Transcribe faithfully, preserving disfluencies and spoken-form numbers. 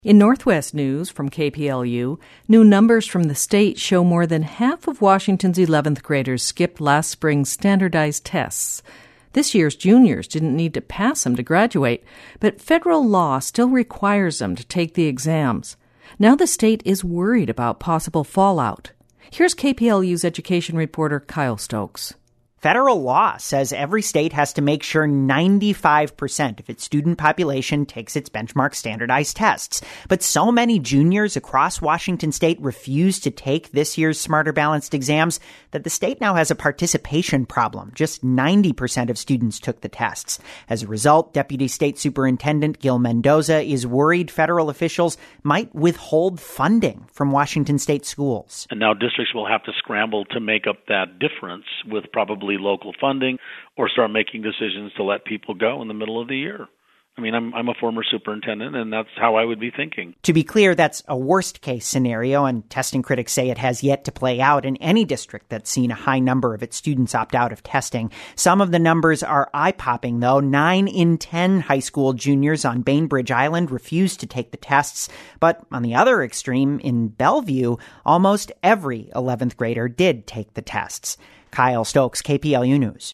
In Northwest News from K P L U, new numbers from the state show more than half of Washington's eleventh graders skipped last spring's standardized tests. This year's juniors didn't need to pass them to graduate, but federal law still requires them to take the exams. Now the state is worried about possible fallout. Here's K P L U's education reporter Kyle Stokes. Federal law says every state has to make sure ninety-five percent of its student population takes its benchmark standardized tests. But so many juniors across Washington state refuse to take this year's Smarter Balanced exams that the state now has a participation problem. Just ninety percent of students took the tests. As a result, Deputy State Superintendent Gil Mendoza is worried federal officials might withhold funding from Washington state schools. And now districts will have to scramble to make up that difference with probably local funding or start making decisions to let people go in the middle of the year. I mean, I'm I'm a former superintendent, and that's how I would be thinking. To be clear, that's a worst-case scenario, and testing critics say it has yet to play out in any district that's seen a high number of its students opt out of testing. Some of the numbers are eye-popping, though. Nine in ten high school juniors on Bainbridge Island refused to take the tests. But on the other extreme, in Bellevue, almost every eleventh grader did take the tests. Kyle Stokes, K P L U News.